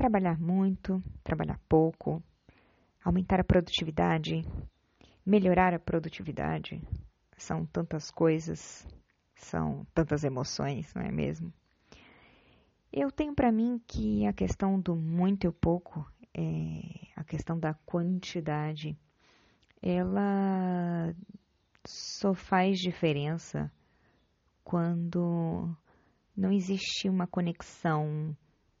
trabalhar muito, trabalhar pouco, aumentar a produtividade, melhorar a produtividade. São tantas coisas, são tantas emoções, não é mesmo? Eu tenho para mim que a questão do muito e o pouco, a questão da quantidade, ela só faz diferença quando não existe uma conexão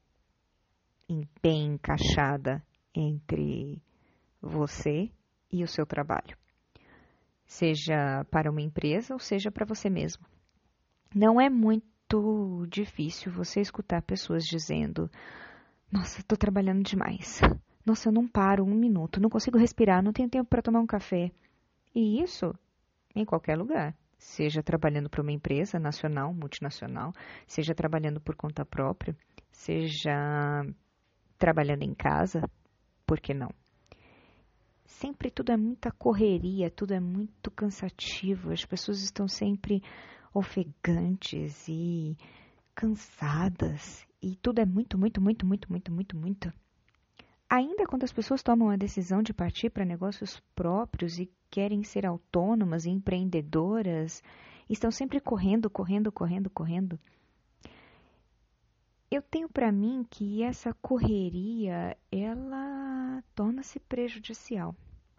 bem encaixada entre você e o seu trabalho, seja para uma empresa ou seja para você mesmo. Não é muito difícil você escutar pessoas dizendo: nossa, estou trabalhando demais. Nossa, eu não paro um minuto, não consigo respirar, não tenho tempo para tomar um café. E isso em qualquer lugar. Seja trabalhando para uma empresa nacional, multinacional, seja trabalhando por conta própria, seja trabalhando em casa, por que não? Sempre tudo é muita correria, tudo é muito cansativo, as pessoas estão sempre ofegantes e cansadas, e tudo é muito, muito, muito, muito, muito, muito, muito. Ainda quando as pessoas tomam a decisão de partir para negócios próprios e querem ser autônomas e empreendedoras, estão sempre correndo, correndo, correndo, correndo. Eu tenho para mim que essa correria, ela torna-se prejudicial.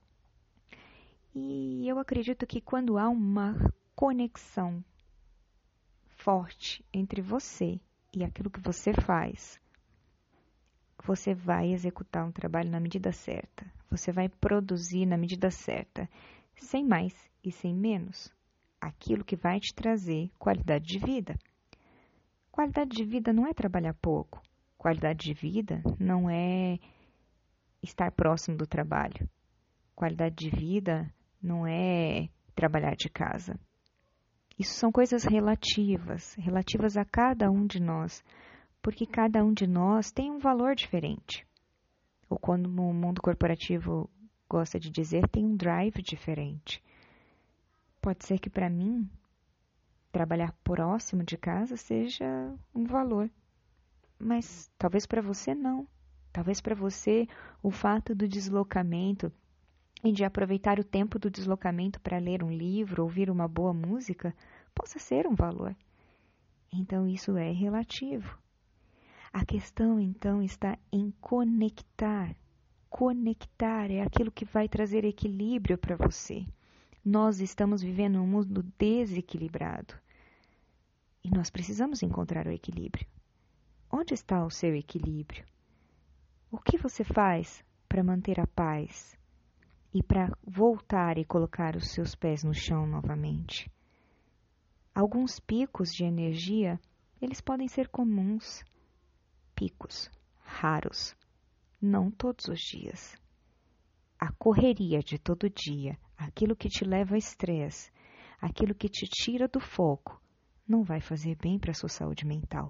E eu acredito que quando há uma conexão forte entre você e aquilo que você faz, você vai executar um trabalho na medida certa. Você vai produzir na medida certa, sem mais e sem menos. Aquilo que vai te trazer qualidade de vida. Qualidade de vida não é trabalhar pouco. Qualidade de vida não é estar próximo do trabalho. Qualidade de vida não é trabalhar de casa. Isso são coisas relativas a cada um de nós, porque cada um de nós tem um valor diferente. Ou quando o mundo corporativo gosta de dizer, tem um drive diferente. Pode ser que para mim, trabalhar próximo de casa seja um valor, mas talvez para você não. Talvez para você o fato do deslocamento e de aproveitar o tempo do deslocamento para ler um livro, ouvir uma boa música, possa ser um valor. Então isso é relativo. A questão então está em conectar. Conectar é aquilo que vai trazer equilíbrio para você. Nós estamos vivendo um mundo desequilibrado. E nós precisamos encontrar o equilíbrio. Onde está o seu equilíbrio? O que você faz para manter a paz e para voltar e colocar os seus pés no chão novamente? Alguns picos de energia, eles podem ser comuns, picos raros, não todos os dias. A correria de todo dia, aquilo que te leva a estresse, aquilo que te tira do foco, não vai fazer bem para a sua saúde mental.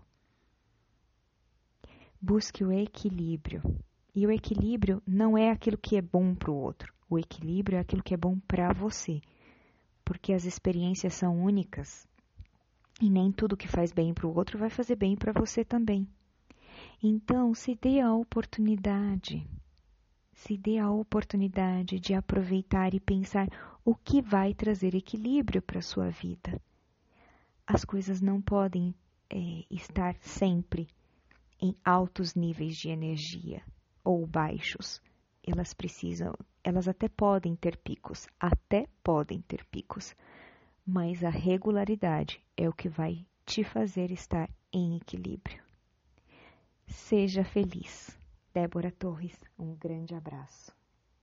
Busque o equilíbrio. E o equilíbrio não é aquilo que é bom para o outro. O equilíbrio é aquilo que é bom para você. Porque as experiências são únicas. E nem tudo que faz bem para o outro vai fazer bem para você também. Então, se dê a oportunidade. Se dê a oportunidade de aproveitar e pensar o que vai trazer equilíbrio para a sua vida. As coisas não podem estar sempre em altos níveis de energia ou baixos. Elas até podem ter picos, mas a regularidade é o que vai te fazer estar em equilíbrio. Seja feliz. Débora Torres, um grande abraço.